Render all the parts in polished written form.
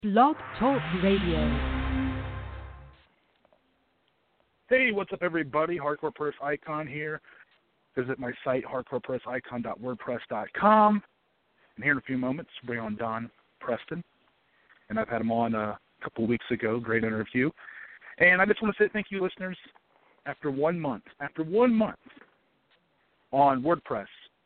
Blog Talk Radio. Hey, what's up, everybody? Hardcore Press Icon here. Visit my site, hardcorepressicon.wordpress.com. And here in a few moments, bring on Don Preston. And I've had him on a couple weeks ago. Great interview. And I just want to say thank you, listeners. After 1 month on WordPress,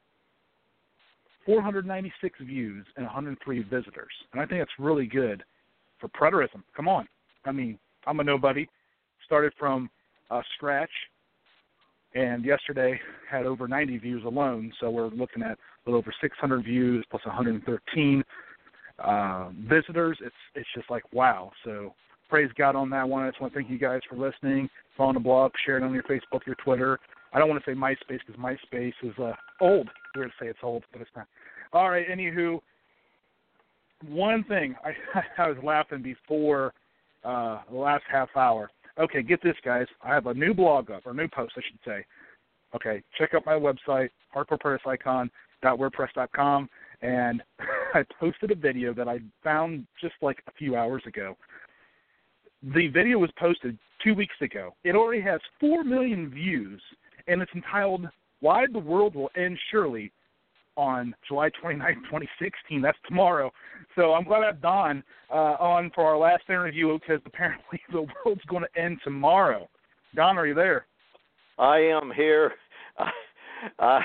496 views and 103 visitors. And I think that's really good for preterism. Come on. I mean, I'm a nobody. Started from scratch, and yesterday had over 90 views alone. So we're looking at a little over 600 views plus 113 visitors. It's just like, wow. So praise God on that one. I just want to thank you guys for listening, following the blog, sharing on your Facebook, your Twitter. I don't want to say MySpace because MySpace is old. Weird to say it's old, but it's not. All right, anywho, one thing. I was laughing before the last half hour. Okay, get this, guys. I have a new blog up, or new post, I should say. Okay, check out my website, hardcorepressicon.wordpress.com, and I posted a video that I found just like a few hours ago. The video was posted 2 weeks ago. It already has 4 million views, and it's entitled, Why the World Will End Surely, on July 29, 2016. That's tomorrow. So I'm glad I have Don on for our last interview because apparently the world's going to end tomorrow. Don, are you there? I am here. I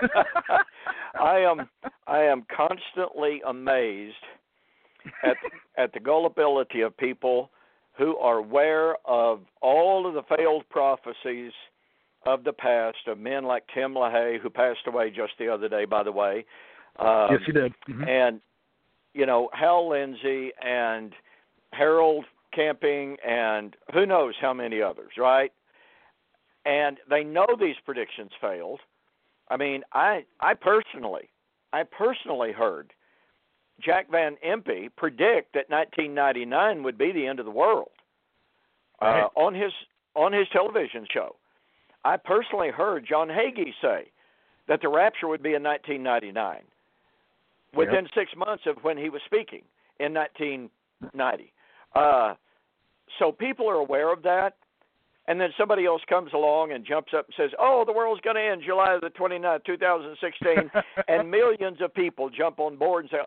am constantly amazed at the gullibility of people who are aware of all of the failed prophecies of the past, of men like Tim LaHaye, who passed away just the other day, by the way. Yes, he did. Mm-hmm. And, you know, Hal Lindsey and Harold Camping and who knows how many others, right? And they know these predictions failed. I mean, I personally heard Jack Van Impe predict that 1999 would be the end of the world on his television show. I personally heard John Hagee say that the rapture would be in 1999, within 6 months of when he was speaking in 1990. So people are aware of that, and then somebody else comes along and jumps up and says, oh, the world's going to end July the 29th, 2016, and millions of people jump on board and say,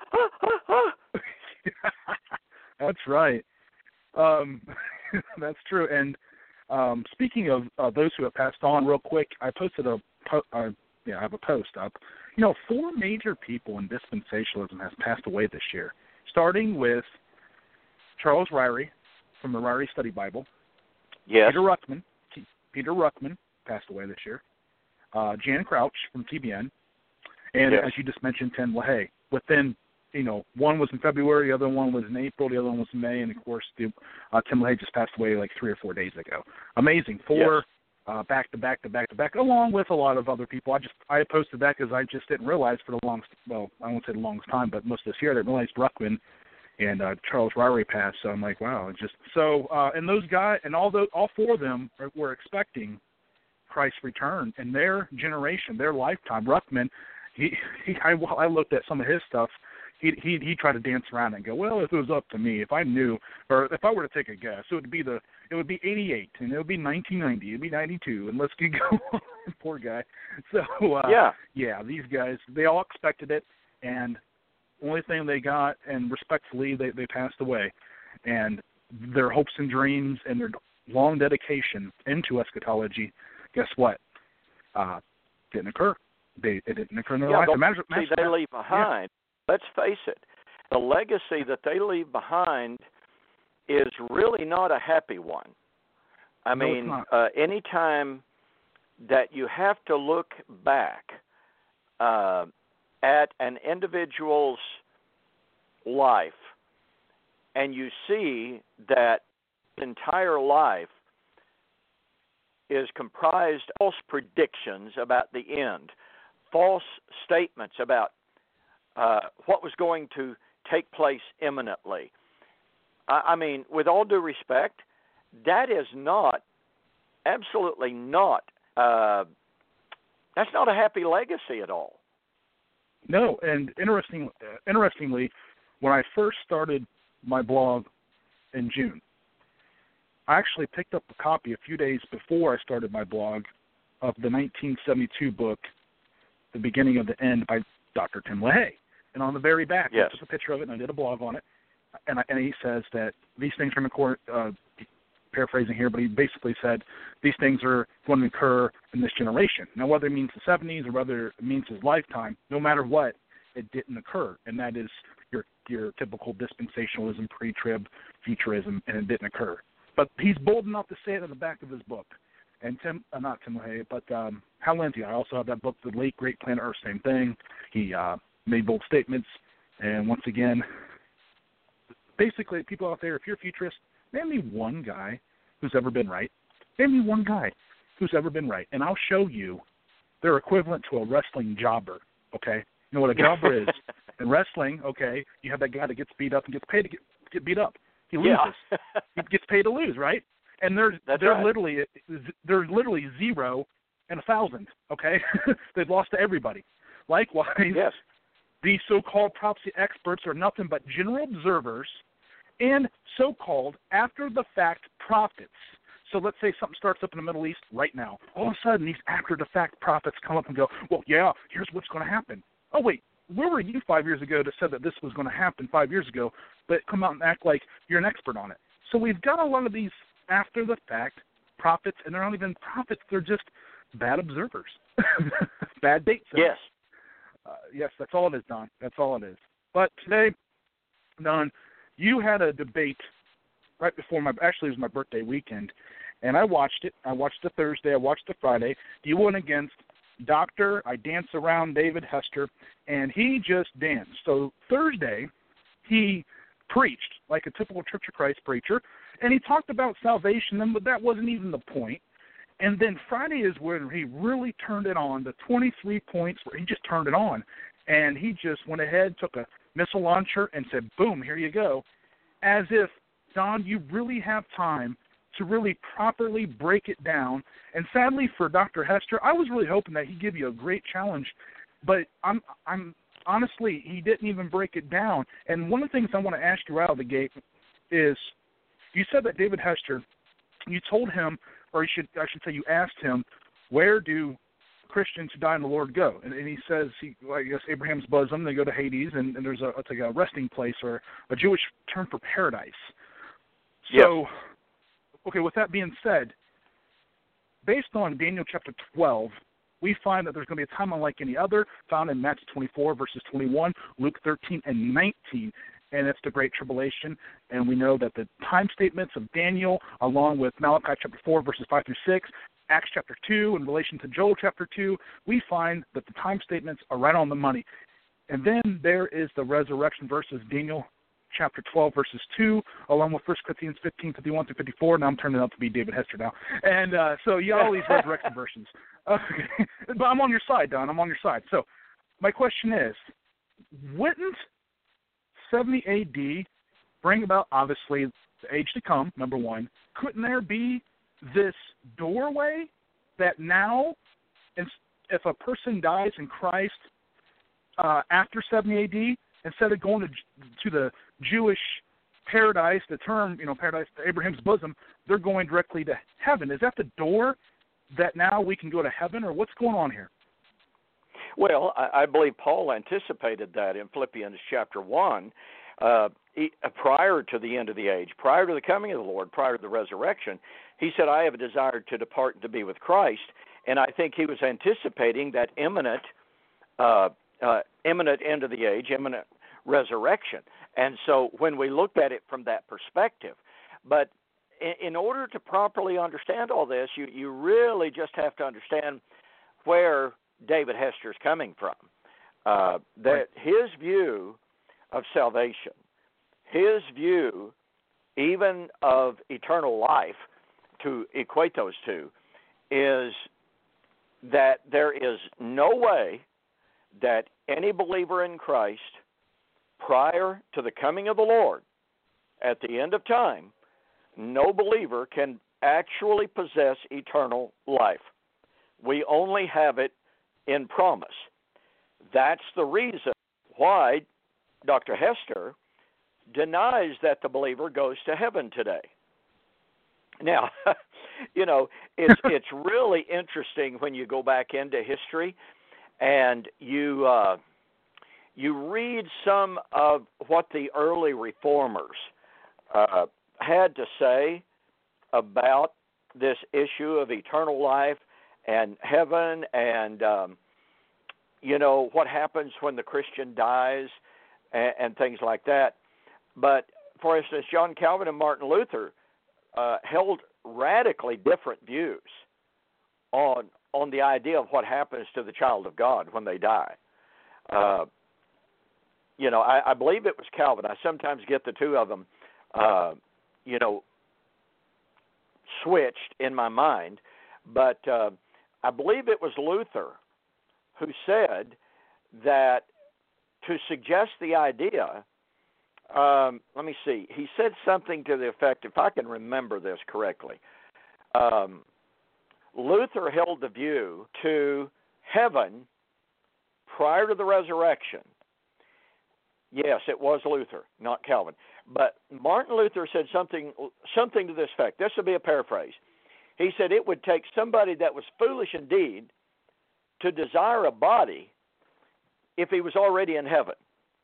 That's right. That's true. And speaking of those who have passed on, real quick, I posted I have a post up. 4 major people in dispensationalism has passed away this year, starting with Charles Ryrie from the Ryrie Study Bible. Yes. Peter Ruckman passed away this year. Jan Crouch from TBN, and yes, as you just mentioned, Tim LaHaye. Within, one was in February, the other one was in April, the other one was in May, and of course, Tim LaHaye just passed away like 3 or 4 days ago. Amazing. 4 back to back, along with a lot of other people. I posted that because I just didn't realize for the longest, well, I won't say the longest time, but most of this year I didn't realize Ruckman and Charles Ryrie passed. So I'm like, wow, and those guys, and all 4 of them were expecting Christ's return in their generation, their lifetime. Ruckman, I looked at some of his stuff. He tried to dance around and go, well, if it was up to me, if I knew, or if I were to take a guess, it would be 88, and it would be 1990, it would be 92, and let's keep going. Poor guy. So these guys, they all expected it, and only thing they got, and respectfully, they passed away, and their hopes and dreams and their long dedication into eschatology, guess what? Didn't occur. It didn't occur in their life. The legacy they leave behind. Let's face it, the legacy that they leave behind is really not a happy one. I mean, any time that you have to look back at an individual's life and you see that entire life is comprised of false predictions about the end, false statements about what was going to take place imminently. I mean, with all due respect, that is absolutely not, that's not a happy legacy at all. No, and interestingly, when I first started my blog in June. I actually picked up a copy a few days before I started my blog of the 1972 book, The Beginning of the End by Dr. Tim LaHaye. And on the very back, yes. there's a picture of it, and I did a blog on it. And he says that these things are going to paraphrasing here, but he basically said these things are going to occur in this generation. Now, whether it means the 70s or whether it means his lifetime, no matter what, it didn't occur. And that is your typical dispensationalism, pre-trib, futurism, and it didn't occur. But he's bold enough to say it in the back of his book. And not Tim LaHaye, but Hal Lindsey. I also have that book, The Late Great Planet Earth, same thing. He made bold statements. And once again, basically, people out there, if you're a futurist, name me one guy who's ever been right. Name me one guy who's ever been right. And I'll show you they're equivalent to a wrestling jobber, okay? You know what a jobber is? In wrestling, okay, you have that guy that gets beat up and gets paid to get beat up. He loses. Yeah. He gets paid to lose, right? And they're right. literally 0 and 1,000, okay? They've lost to everybody. Likewise, yes. These so-called prophecy experts are nothing but general observers and so-called after-the-fact prophets. So let's say something starts up in the Middle East right now. All of a sudden, these after-the-fact prophets come up and go, well, yeah, here's what's going to happen. Oh, wait, where were you 5 years ago that said that this was going to happen 5 years ago, but come out and act like you're an expert on it? So we've got a lot of these after-the-fact prophets, and they're not even prophets. They're just bad observers, bad date setters. Yes. Yes, that's all it is, Don. That's all it is. But today, Don, you had a debate right before actually it was my birthday weekend, and I watched it. I watched the Thursday. I watched the Friday. You went against Dr. I Dance Around David Hester, and he just danced. So Thursday, he preached like a typical Church of Christ preacher, and he talked about salvation, but that wasn't even the point. And then Friday is when he really turned it on, the 23 points where he just turned it on. And he just went ahead, took a missile launcher, and said, boom, here you go. As if, Don, you really have time to really properly break it down. And sadly for Dr. Hester, I was really hoping that he'd give you a great challenge. But I'm honestly, he didn't even break it down. And one of the things I want to ask you out of the gate is, you said that David Hester, you told him, or I should say you asked him, where do Christians who die in the Lord go? And he says, I guess Abraham's bosom, they go to Hades, and there's it's like a resting place or a Jewish term for paradise. So, yes. Okay, with that being said, based on Daniel chapter 12, we find that there's going to be a time unlike any other, found in Matthew 24, verses 21, Luke 13, and 19. And it's the Great Tribulation, and we know that the time statements of Daniel, along with Malachi chapter 4, verses 5 through 6, Acts chapter 2, in relation to Joel chapter 2, we find that the time statements are right on the money. And then there is the resurrection verses, Daniel chapter 12, verses 2, along with 1 Corinthians 15, 51 through 54. Now I'm turning out to be David Hester now. And so you got all these resurrection versions. Okay. But I'm on your side, Don. I'm on your side. So my question is, wouldn't 70 A.D. bring about, obviously, the age to come, number one? Couldn't there be this doorway that now, if a person dies in Christ after 70 A.D., instead of going to the Jewish paradise, the term, paradise, Abraham's bosom, they're going directly to heaven? Is that the door that now we can go to heaven, or what's going on here? Well, I believe Paul anticipated that in Philippians chapter 1, prior to the end of the age, prior to the coming of the Lord, prior to the resurrection. He said, I have a desire to depart and to be with Christ. And I think he was anticipating that imminent end of the age, imminent resurrection. And so when we looked at it from that perspective, but in order to properly understand all this, you really just have to understand where David Hester is coming from. That his view of salvation, his view even of eternal life, to equate those two, is that there is no way that any believer in Christ prior to the coming of the Lord at the end of time, no believer can actually possess eternal life. We only have it in promise. That's the reason why Dr. Hester denies that the believer goes to heaven today. Now, it's really interesting when you go back into history and you read some of what the early reformers had to say about this issue of eternal life and heaven and, what happens when the Christian dies and things like that. But, for instance, John Calvin and Martin Luther held radically different views on the idea of what happens to the child of God when they die. I believe it was Calvin. I sometimes get the two of them, switched in my mind. But I believe it was Luther who said that to suggest the idea, let me see, he said something to the effect, if I can remember this correctly, Luther held the view to heaven prior to the resurrection. Yes, it was Luther, not Calvin. But Martin Luther said something to this effect. This will be a paraphrase. He said it would take somebody that was foolish indeed to desire a body if he was already in heaven.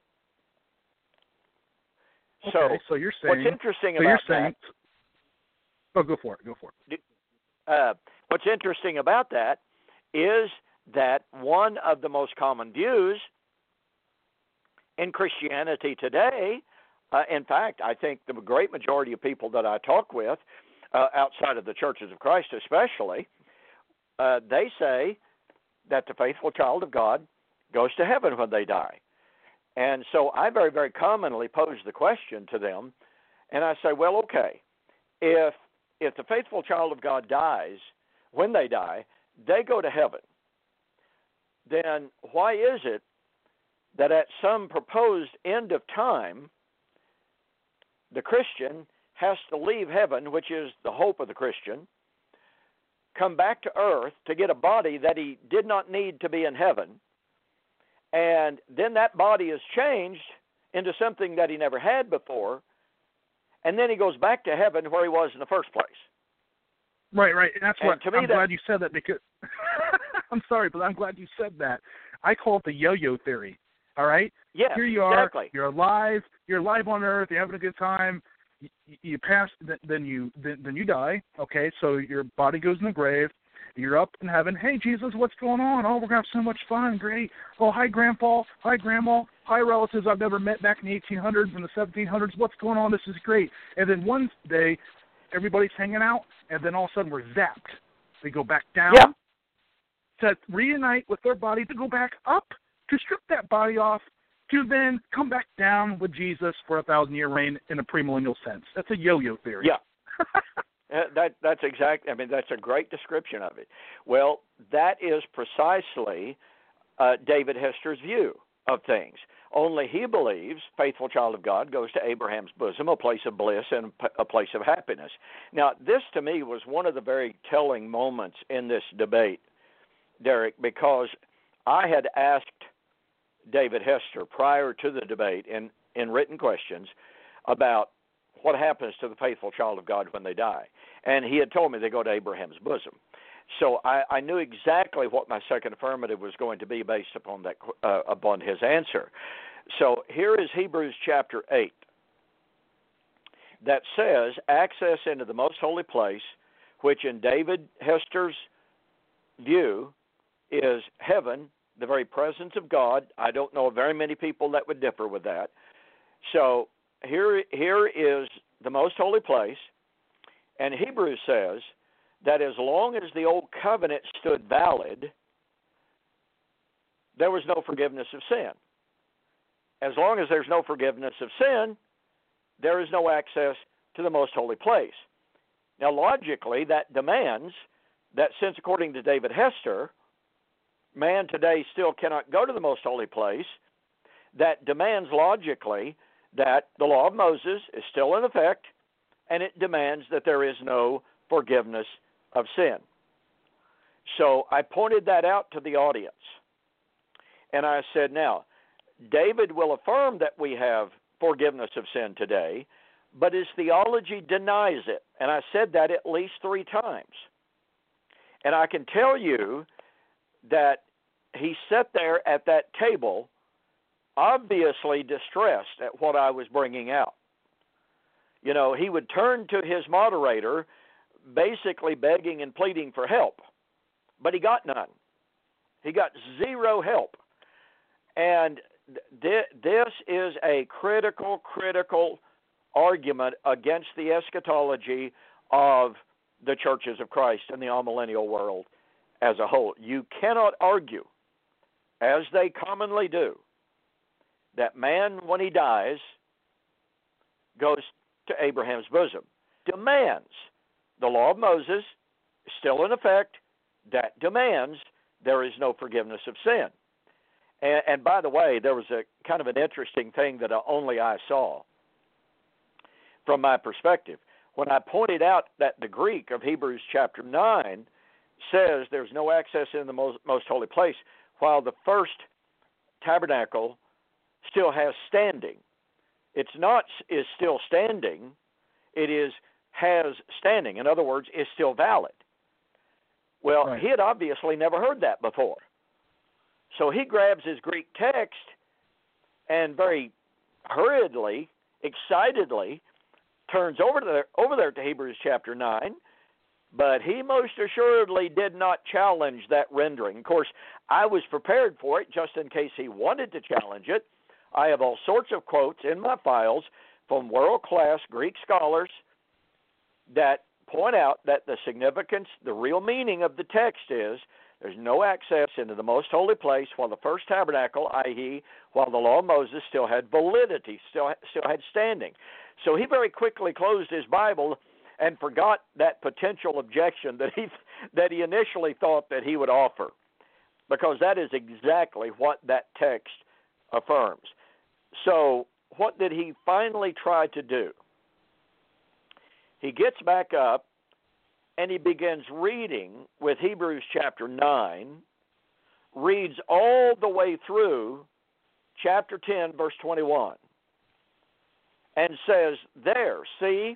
Okay, so you're saying what's interesting about that? Oh, go for it. What's interesting about that is that one of the most common views in Christianity today, in fact, I think the great majority of people that I talk with, outside of the churches of Christ especially, they say that the faithful child of God goes to heaven when they die. And so I very, very commonly pose the question to them, and I say, well, okay, if the faithful child of God dies, when they die, they go to heaven, then why is it that at some proposed end of time, the Christian has to leave heaven, which is the hope of the Christian, come back to earth to get a body that he did not need to be in heaven, and then that body is changed into something that he never had before, and then he goes back to heaven where he was in the first place. Right. And that's what I'm glad you said that, because I'm sorry, but I'm glad you said that. I call it the yo-yo theory. All right? Yes, here you are. Exactly. You're alive on earth. You're having a good time. You pass, then you die. Okay, so your body goes in the grave. You're up in heaven. Hey, Jesus, what's going on? Oh, we're going to have so much fun. Great. Oh, hi, Grandpa. Hi, Grandma. Hi, relatives I've never met back in the 1800s and the 1700s. What's going on? This is great. And then one day, everybody's hanging out, and then all of a sudden we're zapped. We go back down to reunite with their body, to go back up, to strip that body off, to then come back down with Jesus for a 1,000-year reign in a premillennial sense. That's a yo-yo theory. Yeah. That's exact. I mean, that's a great description of it. Well, that is precisely David Hester's view of things. Only he believes faithful child of God goes to Abraham's bosom, a place of bliss and a place of happiness. Now, this to me was one of the very telling moments in this debate, Derek, because I had asked David Hester prior to the debate in written questions about what happens to the faithful child of God when they die. And he had told me they go to Abraham's bosom. So I knew exactly what my second affirmative was going to be based upon that upon his answer. So here is Hebrews chapter 8 that says, access into the most holy place, which in David Hester's view is heaven, the very presence of God. I don't know of very many people that would differ with that. So here is the most holy place, and Hebrews says that as long as the old covenant stood valid, there was no forgiveness of sin. As long as there's no forgiveness of sin, there is no access to the most holy place. Now, logically, that demands that since, according to David Hester, man today still cannot go to the most holy place, that demands logically that the law of Moses is still in effect, and it demands that there is no forgiveness of sin. So I pointed that out to the audience, and I said, now, David will affirm that we have forgiveness of sin today, but his theology denies it. And I said that at least 3 times. And I can tell you that he sat there at that table, obviously distressed at what I was bringing out. You know, he would turn to his moderator, basically begging and pleading for help, but he got none. He got zero help. And this is a critical argument against the eschatology of the churches of Christ and the amillennial world as a whole. You cannot argue, as they commonly do, that man, when he dies, goes to Abraham's bosom. Demands. The law of Moses is still in effect. That demands there is no forgiveness of sin. And by the way, there was a kind of an interesting thing that only I saw from my perspective. When I pointed out that the Greek of Hebrews chapter 9 says there's no access in the most holy place, while the first tabernacle still has standing. It's not is still standing, it is has standing. In other words, is still valid. Well, right. He had obviously never heard that before. So he grabs his Greek text and very hurriedly, excitedly, turns over there to Hebrews chapter 9, but he most assuredly did not challenge that rendering. Of course, I was prepared for it just in case he wanted to challenge it. I have all sorts of quotes in my files from world-class Greek scholars that point out that the significance, the real meaning of the text is there's no access into the most holy place while the first tabernacle, i.e., while the law of Moses still had validity, still had standing. So he very quickly closed his Bible and forgot that potential objection that he initially thought that he would offer, because that is exactly what that text affirms. So what did he finally try to do? He gets back up and he begins reading with Hebrews chapter 9, reads all the way through chapter 10, verse 21, and says, there, see,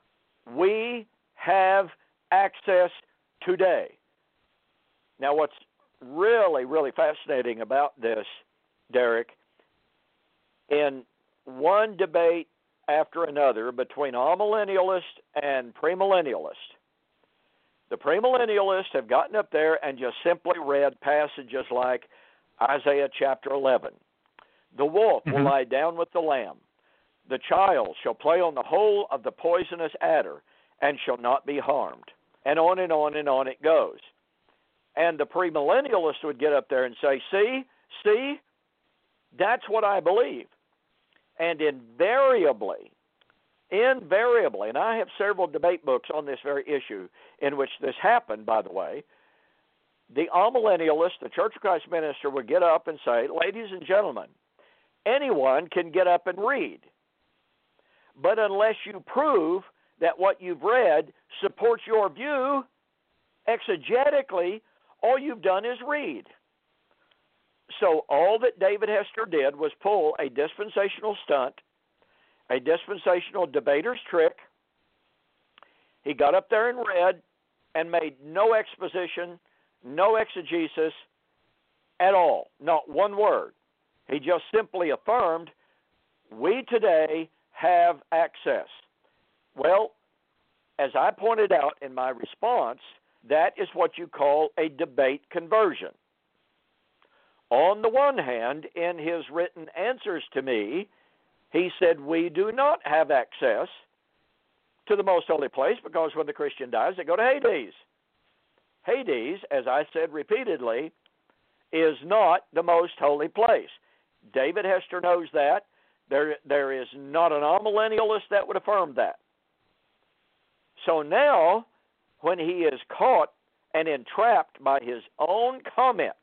we have access today. Now, what's really, really fascinating about this, Derek, in one debate after another between amillennialists and premillennialists, the premillennialists have gotten up there and just simply read passages like Isaiah chapter 11. The wolf will lie down with the lamb. The child shall play on the hole of the poisonous adder and shall not be harmed. And on and on and on it goes. And the premillennialist would get up there and say, see, that's what I believe. And invariably, and I have several debate books on this very issue in which this happened, by the way, the amillennialist, the Church of Christ minister, would get up and say, ladies and gentlemen, anyone can get up and read. But unless you prove that what you've read supports your view, exegetically, all you've done is read. So all that David Hester did was pull a dispensational stunt, a dispensational debater's trick. He got up there and read and made no exposition, no exegesis at all, not one word. He just simply affirmed, we today have access. Well, as I pointed out in my response, that is what you call a debate conversion. On the one hand, in his written answers to me, he said we do not have access to the most holy place because when the Christian dies, they go to Hades. Hades, as I said repeatedly, is not the most holy place. David Hester knows that. There is not an amillennialist that would affirm that. So now, when he is caught and entrapped by his own comment,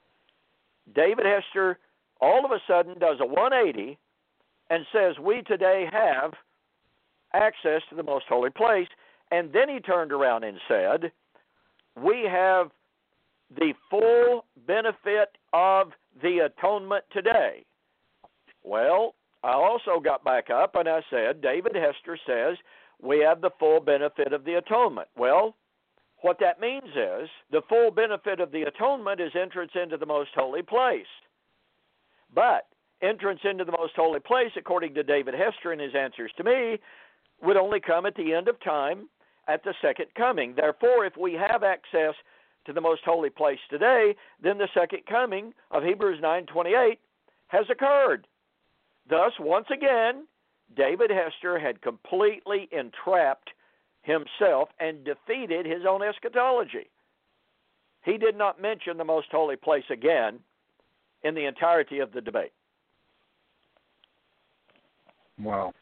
David Hester all of a sudden does a 180 and says, we today have access to the most holy place. And then he turned around and said, we have the full benefit of the atonement today. Well, I also got back up and I said, David Hester says we have the full benefit of the atonement. Well, what that means is the full benefit of the atonement is entrance into the most holy place. But entrance into the most holy place, according to David Hester in his answers to me, would only come at the end of time, at the second coming. Therefore, if we have access to the most holy place today, then the second coming of Hebrews 9:28 has occurred. Thus, once again, David Hester had completely entrapped himself and defeated his own eschatology. He did not mention the most holy place again in the entirety of the debate. Wow.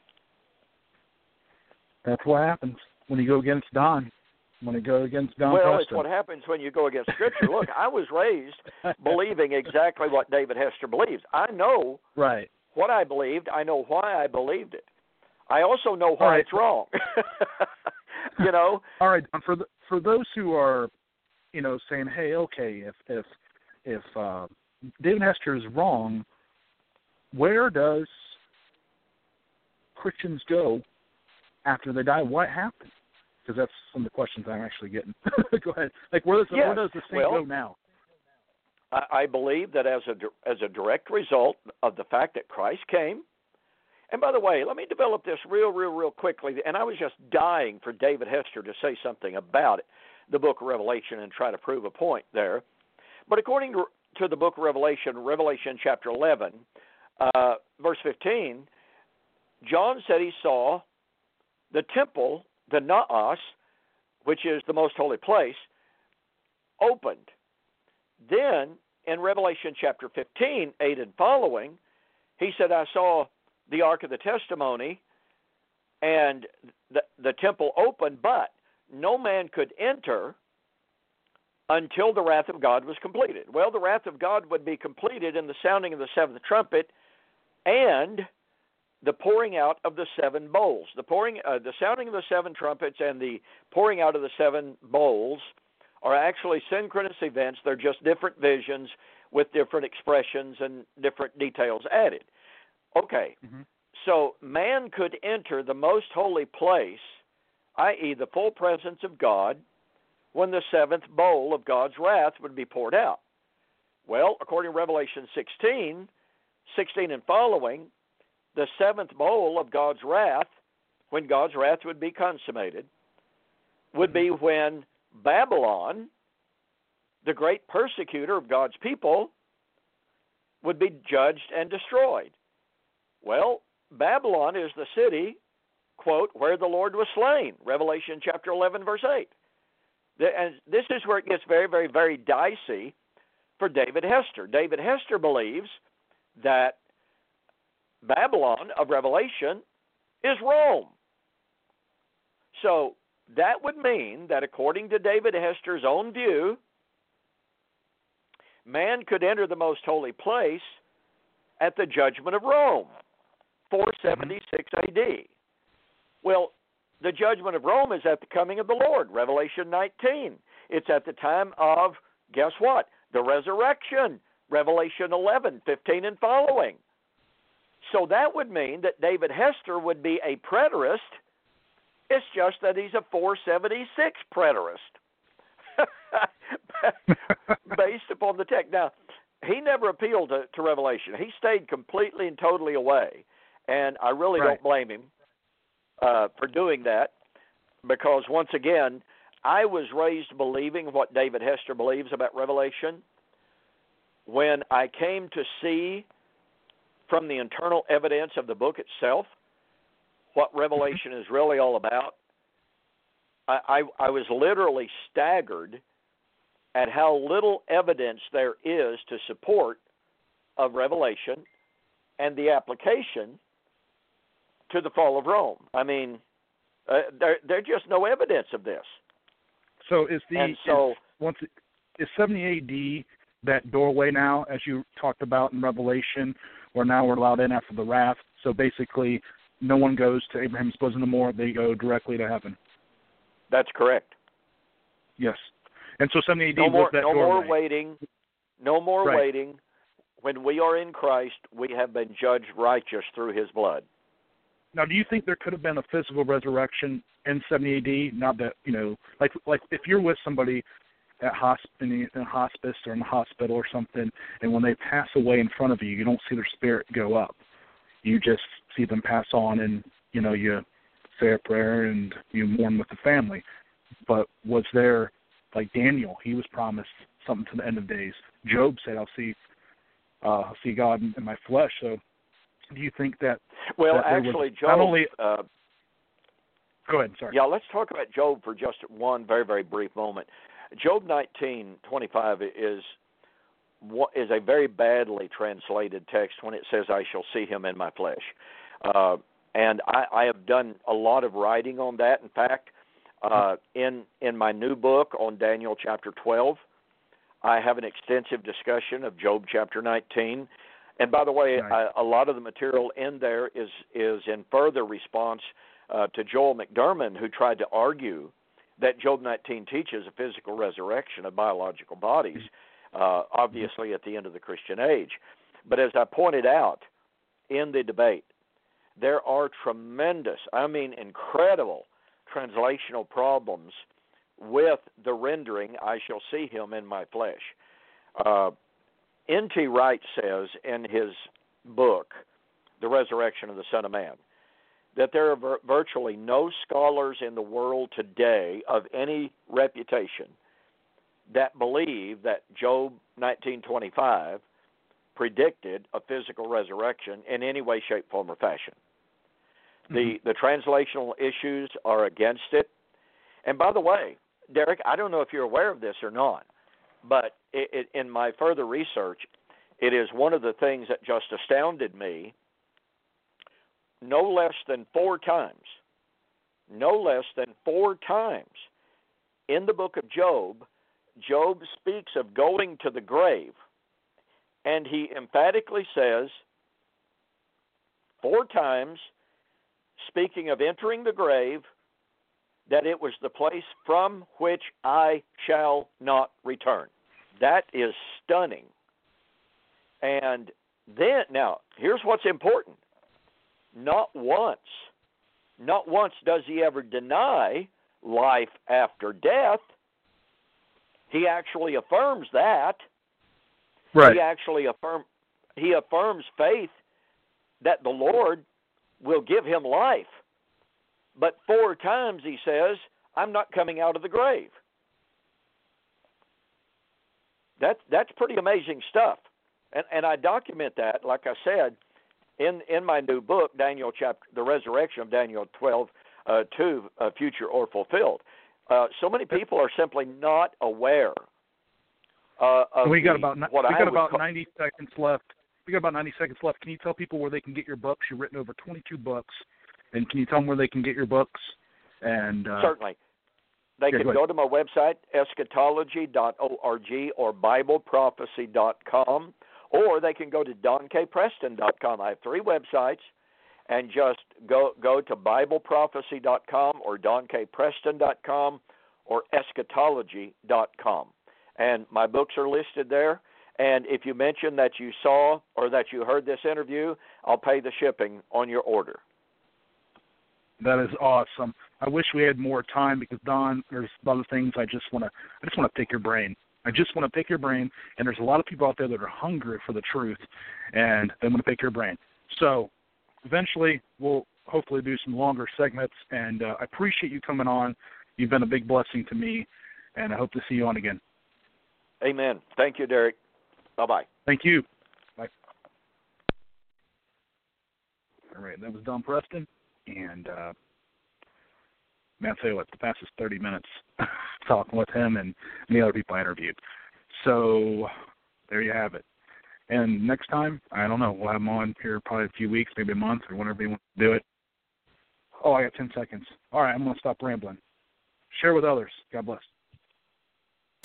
That's what happens when you go against Don. When you go against Don Well, Preston. it's what happens when you go against Scripture. Look, I was raised believing exactly what David Hester believes. I know right. what I believed. I know why I believed it. I also know why it's wrong. You know. All right. For those who are, saying, hey, okay, if David Hester is wrong, where does Christians go after they die? What happens? Because that's some of the questions I'm actually getting. Go ahead. Like, where does the saint go now? I believe that as a direct result of the fact that Christ came. And by the way, let me develop this real quickly. And I was just dying for David Hester to say something about it, the book of Revelation, and try to prove a point there. But according to the book of Revelation chapter 11, verse 15, John said he saw the temple, the Naos, which is the most holy place, opened. Then, in Revelation chapter 15, 8 and following, he said, I saw the Ark of the Testimony and the temple opened, but no man could enter until the wrath of God was completed. Well, the wrath of God would be completed in the sounding of the seventh trumpet and the pouring out of the seven bowls. The sounding of the seven trumpets and the pouring out of the seven bowls are actually synchronous events. They're just different visions with different expressions and different details added. Okay, So man could enter the most holy place, i.e. the full presence of God, when the seventh bowl of God's wrath would be poured out. Well, according to Revelation 16 and following, the seventh bowl of God's wrath, when God's wrath would be consummated, would be when Babylon, the great persecutor of God's people, would be judged and destroyed. Well, Babylon is the city, quote, where the Lord was slain, Revelation chapter 11, verse 8. And this is where it gets very, very, very dicey for David Hester. David Hester believes that Babylon of Revelation is Rome. So that would mean that according to David Hester's own view, man could enter the most holy place at the judgment of Rome, 476 A.D. Well, the judgment of Rome is at the coming of the Lord, Revelation 19. It's at the time of, guess what? The resurrection, Revelation 11, 15 and following. So that would mean that David Hester would be a preterist. It's just that he's a 476 preterist based upon the text. Now, he never appealed to Revelation. He stayed completely and totally away, and I really don't blame him for doing that because, once again, I was raised believing what David Hester believes about Revelation. When I came to see from the internal evidence of the book itself what Revelation is really all about, I was literally staggered at how little evidence there is to support of Revelation and the application to the fall of Rome. I mean, there's just no evidence of this. So is 70 A.D. that doorway now, as you talked about in Revelation, where now we're allowed in after the wrath? So basically, no one goes to Abraham's bosom no more; they go directly to heaven. That's correct. Yes, and so 70 A.D. No was that doorway. No more waiting. when we are in Christ, we have been judged righteous through his blood. Now, do you think there could have been a physical resurrection in 70 AD? Not that, like if you're with somebody at in a hospice or in the hospital or something, and when they pass away in front of you, you don't see their spirit go up. You just see them pass on, and, you say a prayer and you mourn with the family. But was there, like Daniel, he was promised something to the end of days. Job said, I'll see God in my flesh. So do you think that... Well, that actually, Job... Not only, go ahead, sorry. Yeah, let's talk about Job for just one very, very brief moment. Job 19:25 is a very badly translated text when it says, I shall see him in my flesh. And I have done a lot of writing on that. In fact, in my new book on Daniel chapter 12, I have an extensive discussion of Job chapter 19. And by the way, right. A lot of the material in there is in further response to Joel McDermott, who tried to argue that Job 19 teaches a physical resurrection of biological bodies, obviously at the end of the Christian age. But as I pointed out in the debate, there are tremendous, incredible translational problems with the rendering, I shall see him in my flesh. N.T. Wright says in his book, The Resurrection of the Son of Man, that there are virtually no scholars in the world today of any reputation that believe that Job 19:25 predicted a physical resurrection in any way, shape, form, or fashion. The translational issues are against it. And by the way, Derek, I don't know if you're aware of this or not, but in my further research, it is one of the things that just astounded me. No less than four times in the book of Job, Job speaks of going to the grave, and he emphatically says, four times, speaking of entering the grave, that it was the place from which I shall not return. That is stunning. And then, now, here's what's important. Not once does he ever deny life after death. He actually affirms that. Right. He affirms faith that the Lord will give him life. But four times he says, I'm not coming out of the grave. That's pretty amazing stuff. And I document that, like I said, in my new book, Daniel chapter, The Resurrection of Daniel 12:2, Future or Fulfilled. So many people are simply not aware of we got about 90 seconds left. We got about 90 seconds left. Can you tell people where they can get your books? You've written over 22 books. And can you tell them where they can get your books? And certainly. They can go to my website, eschatology.org or BibleProphecy.com, or they can go to DonKPreston.com. I have three websites, and just go to BibleProphecy.com or DonKPreston.com or Eschatology.com. And my books are listed there. And if you mention that you saw or that you heard this interview, I'll pay the shipping on your order. That is awesome. I wish we had more time because, Don, there's a lot of things I just want to pick your brain. I just want to pick your brain, and there's a lot of people out there that are hungry for the truth, and they want to pick your brain. So eventually we'll hopefully do some longer segments, and I appreciate you coming on. You've been a big blessing to me, and I hope to see you on again. Amen. Thank you, Derek. Bye-bye. Thank you. Bye. All right, that was Don Preston. And, man, I'll tell you what, the fastest 30 minutes talking with him and the other people I interviewed. So there you have it. And next time, I don't know, we'll have him on here probably a few weeks, maybe a month, or whenever you want to do it. Oh, I got 10 seconds. All right, I'm going to stop rambling. Share with others. God bless.